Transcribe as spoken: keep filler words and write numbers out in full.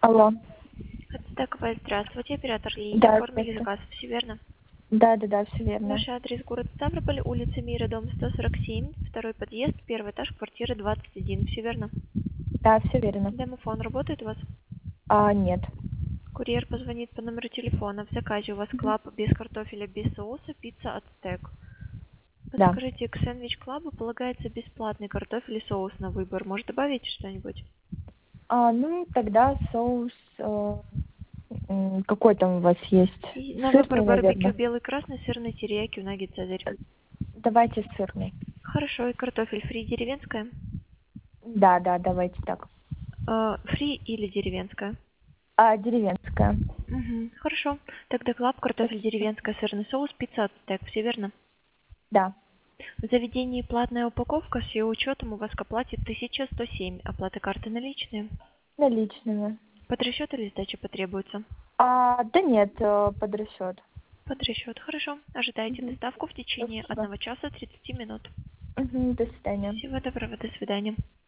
Алло. Отстаковая, здравствуйте, оператор Лилия, Да, оформили здравствуйте. заказ, все верно? Да, да, да, все верно. Ваш адрес город Ставрополь, улица Мира, дом сто сорок семь, второй подъезд, первый этаж, квартира двадцать один, все верно? Да, все верно. Домофон работает у вас? А, нет. Курьер позвонит по номеру телефона. В заказе у вас Мгм. клаб без картофеля, без соуса, пицца Ацтек. Да. Подскажите, к сэндвич клабу полагается бесплатный картофель и соус на выбор. Может, добавить что-нибудь? А, ну, тогда соус, э, м, какой там у вас есть? И на выбор Сырный, барбекю наверное. белый, красный, сырный, терияки, унаги, цезарь. Давайте сырный. Хорошо, и картофель фри деревенская? Да, да, давайте так. Э, фри или деревенская? А, деревенская. Угу, хорошо. Тогда клаб, картофель, Спасибо. деревенская, сырный соус, пицца Ацтек. Все верно? Да. В заведении платная упаковка, с ее учетом у вас к оплате тысяча сто семь. Оплата карты наличные. Наличными. Под расчет или сдача потребуется? А, да нет, э, под расчет. Под расчет. Хорошо. Ожидайте Мгм. доставку в течение Спасибо. одного часа тридцати минут. Мгм, до свидания. Всего доброго. До свидания.